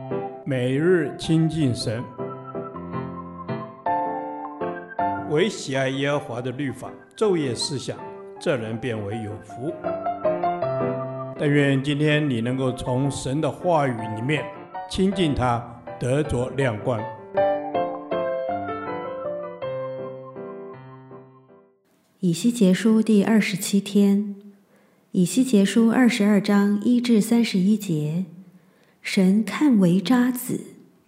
每日亲近神，唯喜爱耶和华的律法，昼夜思想，这人变为有福。但愿今天你能够从神的话语里面亲近他，得着亮光。 以西结书第27天，以西结书22章1至31节，神看为渣滓。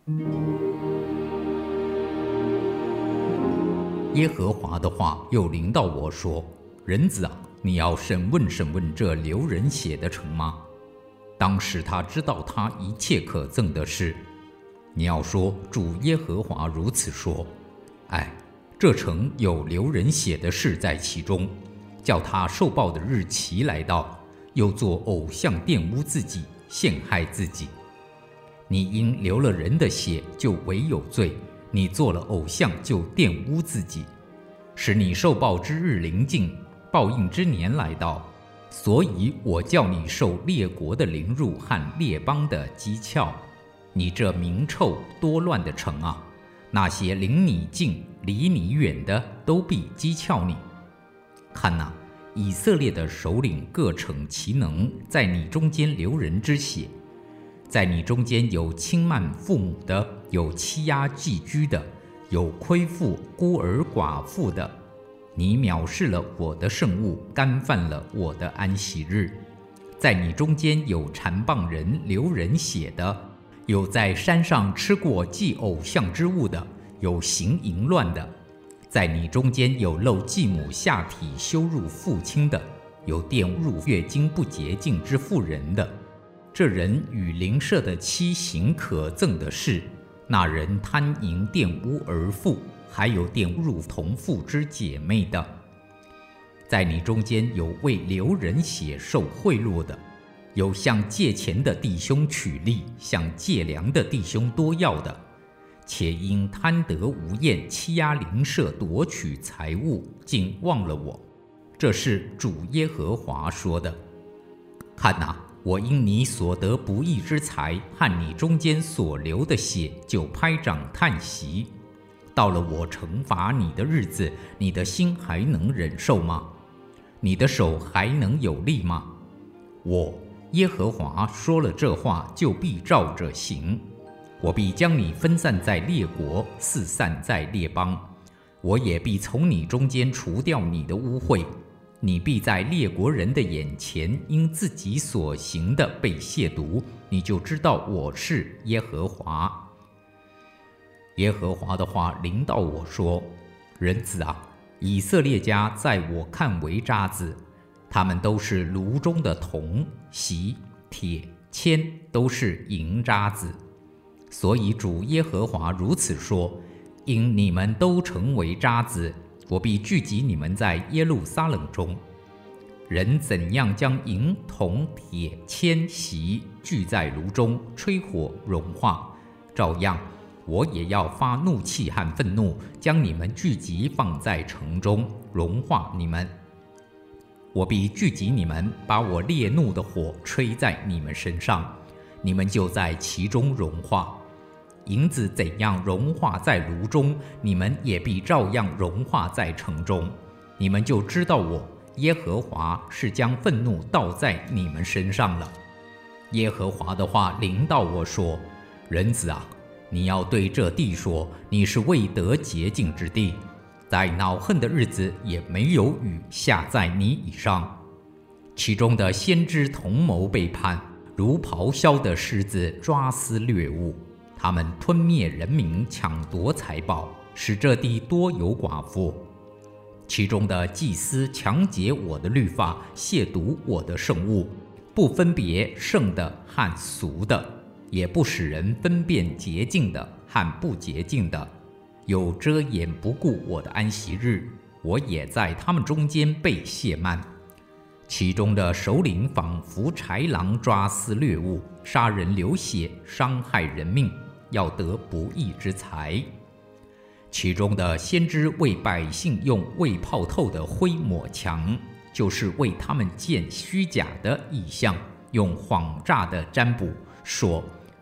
耶和华的话又临到我说：人子啊，你要审问审问这流人血的城吗？当使他知道他一切可憎的事。你要说，主耶和华如此说：哎，这城有流人血的事在其中，叫他受报的日期来到，又作偶像玷污自己，陷害自己。你因流了人的血，就唯有罪；你做了偶像，就玷污自己，使你受报之日临近，报应之年来到。所以我叫你受列国的凌辱和列邦的讥诮。你这名臭多乱的城啊，那些离你近离你远的都必讥诮你。看哪，以色列的首领各逞其能，在你中间流人之血。在你中间有轻慢父母的，有欺压寄居的，有亏负孤儿寡妇的。你藐视了我的圣物，干犯了我的安息日。在你中间有缠棒人流人血的，有在山上吃过祭偶像之物的，有行淫乱的。在你中间有露继母下体羞辱父亲的，有玷辱月经不洁净之妇人的。这人与邻舍的妻行可憎的事，那人贪淫玷污儿妇，还有玷辱同父之姐妹的。在你中间有为流人血受贿赂的，有向借钱的弟兄取利，向借粮的弟兄多要的，且因贪得无厌，欺压邻舍，夺取财物，竟忘了我。这是主耶和华说的。看哪，我因你所得不义之财和你中间所流的血，就拍掌叹息。到了我惩罚你的日子，你的心还能忍受吗？你的手还能有力吗？我耶和华说了这话，就必照着行。我必将你分散在列国，四散在列邦。我也必从你中间除掉你的污秽。你必在列国人的眼前，因自己所行的被亵渎，你就知道我是耶和华。耶和华的话临到我说：人子啊，以色列家在我看为渣滓，他们都是炉中的铜、锡、铁、铅，都是银渣子。所以主耶和华如此说：因你们都成为渣滓，我必聚集你们在耶路撒冷中。人怎样将银、铜、铁、铅、锡聚在炉中，吹火融化，照样我也要发怒气和愤怒，将你们聚集放在城中，融化你们。我必聚集你们，把我烈怒的火吹在你们身上，你们就在其中融化。银子怎样融化在炉中，你们也必照样融化在城中。你们就知道我耶和华是将愤怒倒在你们身上了。耶和华的话临到我说：人子啊，你要对这地说，你是未得洁净之地，在恼恨的日子也没有雨下在你以上。其中的先知同谋背叛，如咆哮的狮子抓撕掠物。他们吞灭人民，抢夺财宝，使这地多有寡妇。其中的祭司强解我的律法，亵渎我的圣物，不分别圣的和俗的，也不使人分辨洁净的和不洁净的，有遮掩不顾我的安息日，我也在他们中间被亵慢。其中的首领仿佛豺狼抓撕掠物，杀人流血，伤害人命，要得不义之财。其中的先知为百姓用未泡透的灰抹墙，就是为他们建虚假的异象，用谎诈的占卜，说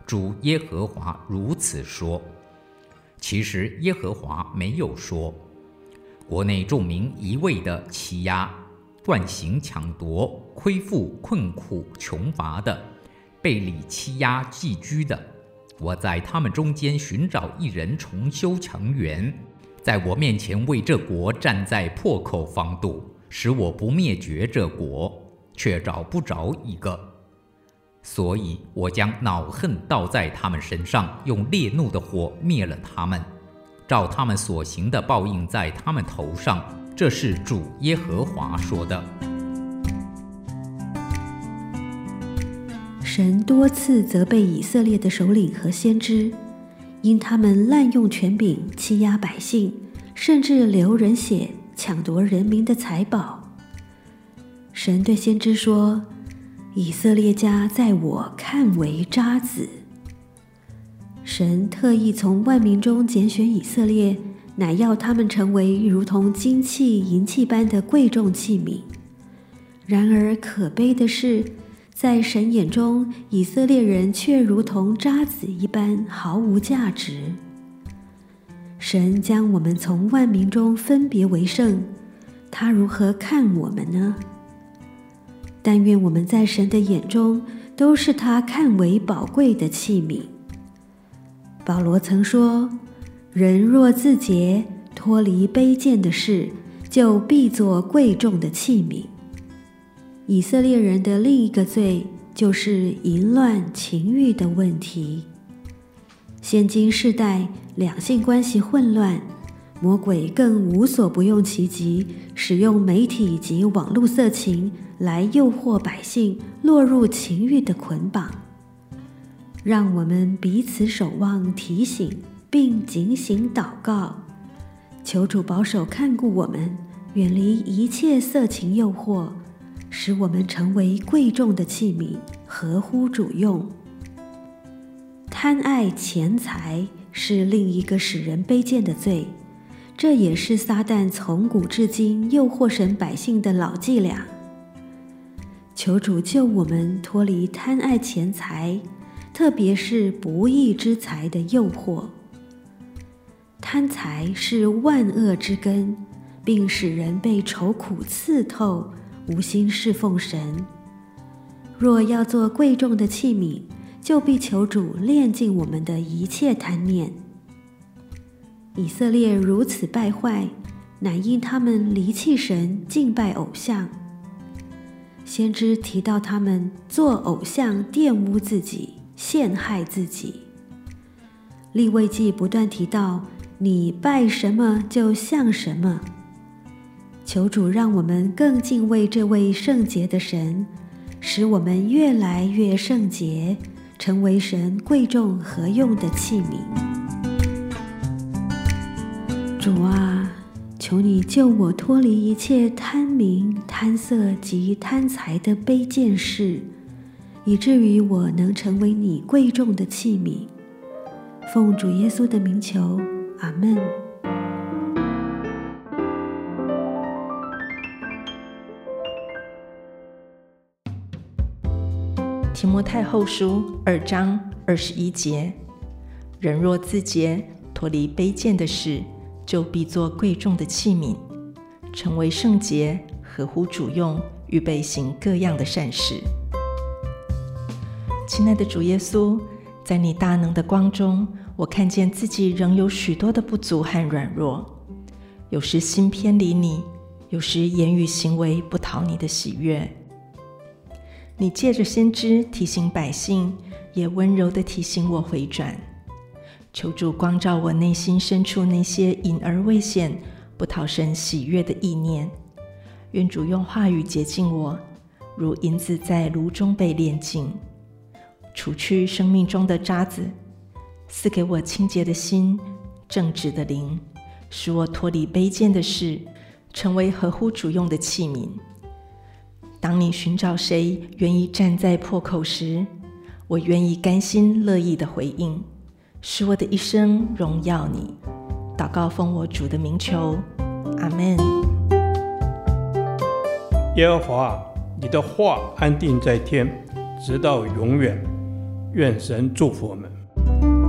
主耶和华如此说。其实耶和华没有说。国内众民一味的欺压、惯行抢夺、亏负困苦穷乏的、背离欺压寄居的，我在他们中间寻找一人重修墙垣，在我面前为这国站在破口防堵，使我不灭绝这国，却找不着一个。所以我将恼恨倒在他们身上，用烈怒的火灭了他们，照他们所行的报应在他们头上。这是主耶和华说的。 神多次责备以色列的首领和先知，因他们滥用权柄，欺压百姓，甚至流人血，抢夺人民的财宝。神对先知说：以色列家在我看为渣滓。神特意从万民中拣选以色列，乃要他们成为如同金器、银器般的贵重器皿。然而可悲的是，在神眼中，以色列人却如同渣滓一般毫无价值。神将我们从万民中分别为圣，他如何看我们呢？但愿我们在神的眼中都是他看为宝贵的器皿。保罗曾说：人若自洁，脱离卑贱的事，就必作贵重的器皿。以色列人的另一个罪就是淫乱情欲的问题。现今世代两性关系混乱，魔鬼更无所不用其极，使用媒体及网络色情来诱惑百姓落入情欲的捆绑。让我们彼此守望提醒，并警醒祷告，求主保守看顾我们，远离一切色情诱惑，使我们成为贵重的器皿，合乎主用。贪爱钱财是另一个使人卑贱的罪，这也是撒旦从古至今诱惑神百姓的老伎俩。求主救我们脱离贪爱钱财，特别是不义之财的诱惑。贪财是万恶之根，并使人被愁苦刺透，无心侍奉神。若要做贵重的器皿，就必求主炼净我们的一切贪念。以色列如此败坏，乃因他们离弃神，敬拜偶像。先知提到他们做偶像，玷污自己，陷害自己。利未记不断提到，你拜什么就像什么。求主让我们更敬畏这位圣洁的神，使我们越来越圣洁，成为神贵重合用的器皿。主啊，求你救我脱离一切贪名、贪色及贪财的卑贱事，以至于我能成为你贵重的器皿。奉主耶稣的名求，阿们。 提摩太后书2章21节：人若自洁，脱离卑贱的事，就必作贵重的器皿，成为圣洁，合乎主用，预备行各样的善事。亲爱的主耶稣，在你大能的光中，我看见自己仍有许多的不足和软弱，有时心偏离你，有时言语行为不讨你的喜悦。你借着先知提醒百姓，也温柔地提醒我回转。求主光照我内心深处那些隐而未显、不讨神喜悦的意念。愿主用话语洁净我，如银子在炉中被炼净，除去生命中的渣滓，赐给我清洁的心、正直的灵，使我脱离卑贱的事，成为合乎主用的器皿。当你寻找谁愿意站在破口时，我愿意甘心乐意的回应，使我的一生荣耀你。祷告奉我主的名求，阿们。 耶和华，你的话安定在天，直到永远。 愿神祝福我们。